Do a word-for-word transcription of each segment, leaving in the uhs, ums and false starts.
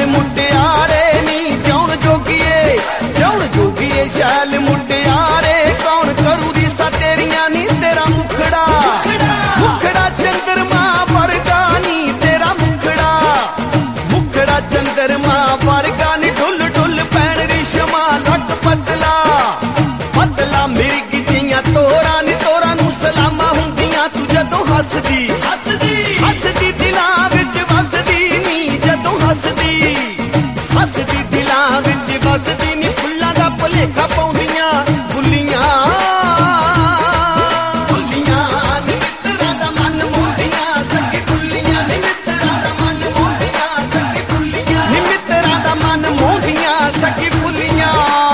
शैल मुटियारे नी जौन जोगिए जौन जोगिए शैल मुटियारे कौन करू रिश्ता तेरिया नी तेरा मुखड़ा मुखड़ा चंद्रमा वर्गा नी तेरा मुखड़ा मुखड़ा चंद्रमा वर्गा नी ढुल ढुल पैण रिशमा लक पतला पतला मिर्ग जियां तोरा नी तोरा नू सलामा हुंदियां तू जदों हसदी हसदी हसदी दिलां विच वसदी नी जदों हसदी हसदी दिलां विच वसदी नी फुल्लां दा भुलेखा पाउंदियां फुल्लियां फुल्लियां नी मित्तरां दा मन मोहदियां सखी फुल्लियां नी मित्तरां दा मन मोहदियां सखी फुल्लियां नी मित्तरां दा मन मोहदियां सखी फुल्लियां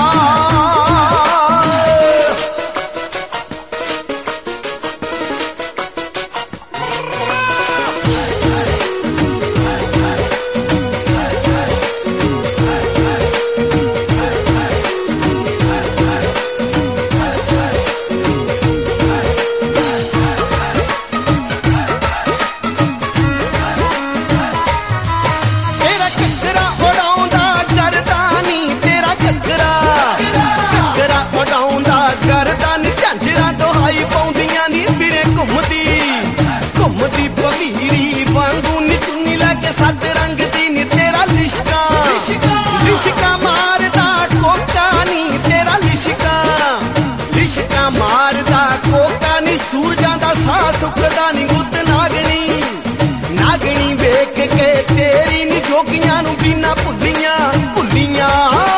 घुमदी भवीरी वांगू नी चुन्नी लैके सद रंग दी नी तेरा लिशका लिशका मारदा कोका नी तेरा लिशका लिशका मारदा कोका नी सूरजां दा साह सुकदा नी गुत नागनी नागनी वेख के तेरी नी जोगियां नू बिना भुल्लियां भुल्लियां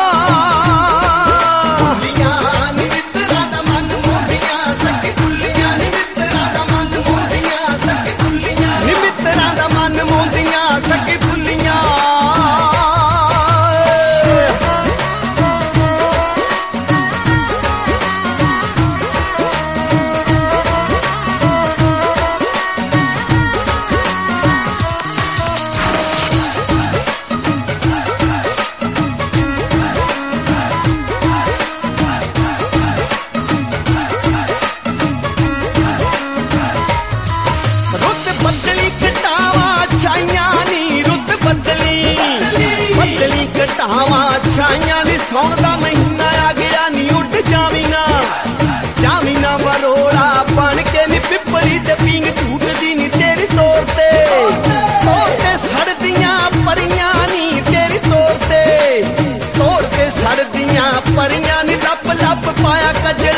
घटावा छाइयां नी सौण दा महीना आ गया नी उठ जावी ना जावी ना वरोड़ा बन के नी पिपली ते पींग झूटदी नी तेरी तौर ते तौर ते सड़दियां परियां नी तेरी तौर ते तौर ते सड़दियां परियां नी लप लप पाया कज